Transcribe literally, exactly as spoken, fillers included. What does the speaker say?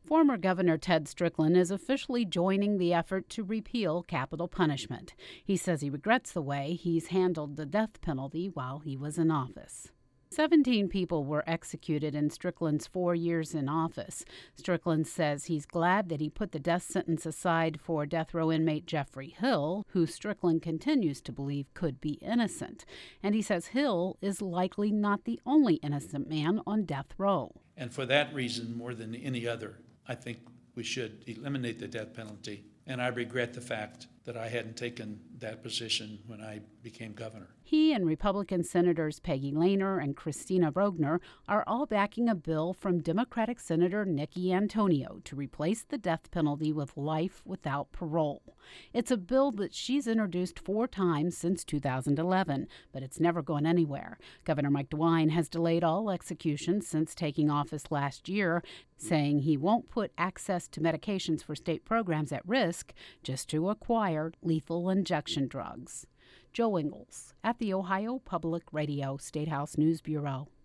Former Governor Ted Strickland is officially joining the effort to repeal capital punishment. He says he regrets the way he's handled the death penalty while he was in office. Seventeen people were executed in Strickland's four years in office. Strickland says he's glad that he put the death sentence aside for death row inmate Jeffrey Hill, who Strickland continues to believe could be innocent. And he says Hill is likely not the only innocent man on death row. And for that reason, more than any other, I think we should eliminate the death penalty. And I regret the fact that I hadn't taken that position when I became governor. He and Republican Senators Peggy Lehner and Christina Rogner are all backing a bill from Democratic Senator Nikki Antonio to replace the death penalty with life without parole. It's a bill that she's introduced four times since two thousand eleven, but it's never gone anywhere. Governor Mike DeWine has delayed all executions since taking office last year, saying he won't put access to medications for state programs at risk just to acquire lethal injection drugs. Joe Ingles at the Ohio Public Radio State House News Bureau.